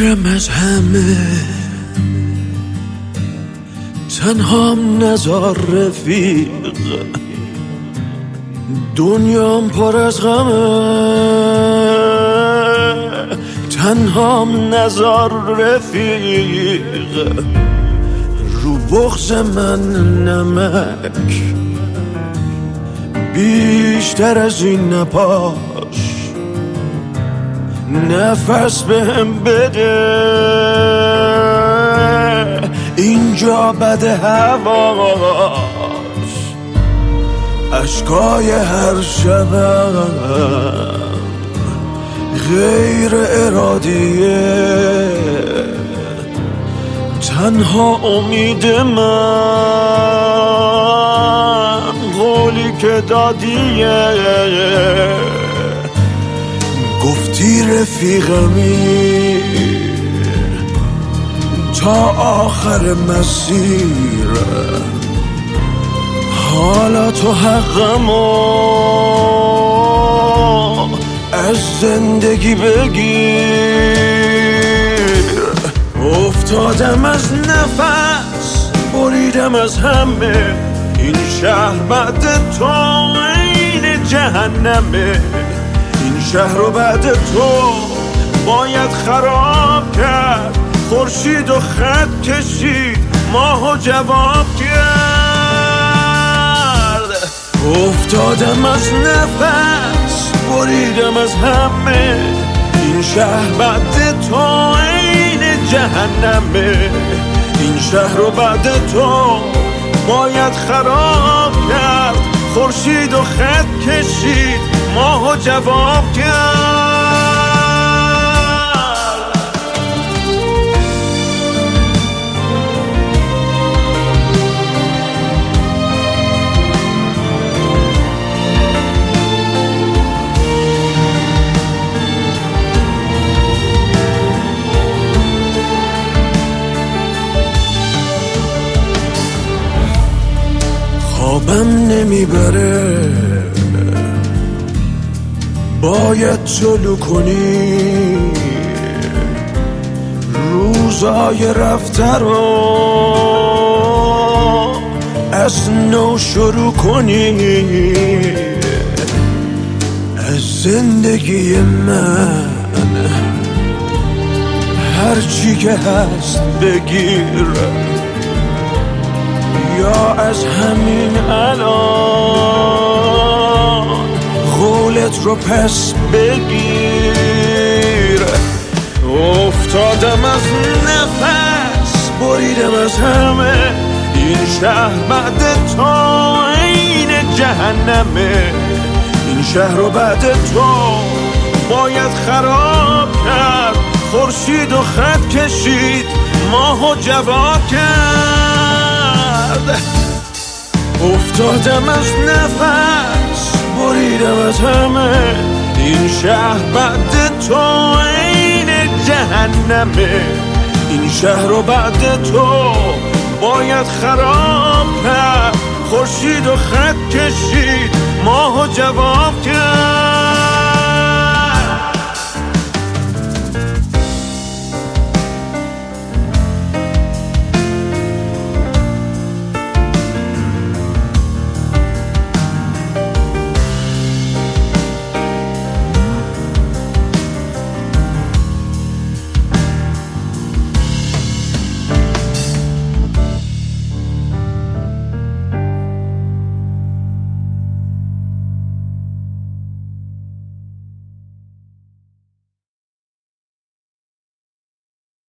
دورم از همه، تنهام نزار رفیق، دنیام پر از غمه، تنهام نزار رفیق، رو بغض من نمک، بیشتر از این نپاش، نفس بهم بده، اینجا بده هواش، اشکای هر شبم غیر ارادیه، تنها امید من قولی که دادیه، گفتی رفیقمی تا آخر مسیر، حالا تو حقمو از زندگی بگیر. افتادم از نفس، بریدم از همه، این شهر بعد تو این جهنمه، این شهر رو بعد تو باید خراب کرد، خورشید و خط کشید، ماهو جواب کرد. افتادم از نفس، بریدم از همه، این شهر بعد تو این جهنمه، این شهر رو بعد تو باید خراب کرد، خورشید و خط کشید، ماهو جواب کرد. خوابم نمیبره، باید طلوع کنی، روزای رفته رو از نو شروع کنی، از زندگی من هرچی که هست بگیر، یا از همین الان قولت رو پس بگیر. افتادم از نفس، بریدم از همه، این شهر بعد تو این جهنمه، این شهر رو بعد تو باید خراب کرد، خورشید و خط کشید، ماهو جواب کرد. افتادم از نفس، بریدم از همه، این شهر بعد تو این جهنمه، این شهر رو بعد تو باید خراب کرد، خورشید و خط کشید، ماهو جواب کرد.